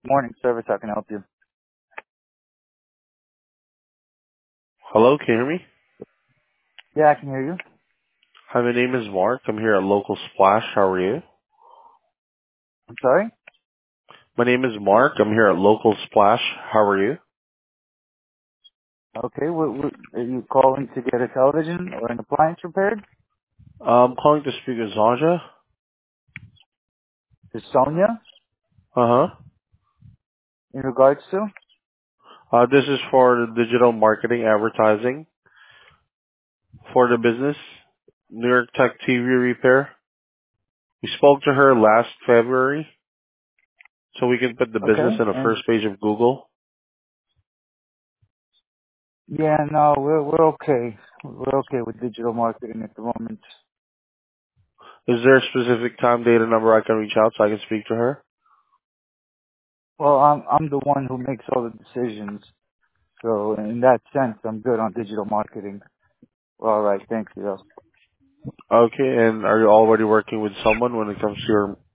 Morning service, how can I help you? Hello, can you hear me? Yeah, I can hear you. Hi, my name is Mark. I'm here at Local Splash. How are you? I'm sorry? My name is Mark. I'm here at Local Splash. How are you? Okay, are you calling to get a television or an appliance repaired? I'm calling to speak with Zanja. To Sonia, Uh-huh. in regards to? This is for the digital marketing advertising for the business, New York Tech TV repair. We spoke to her last February, so we can put the business Okay, on the and first page of Google. yeah, no, we're okay. We're okay with digital marketing at the moment. Is there a specific time, date, and number I can reach out so I can speak to her? Well, I'm the one who makes all the decisions, so in that sense, I'm good on digital marketing. All right, thank you. Though. Okay, and are you already working with someone when it comes to your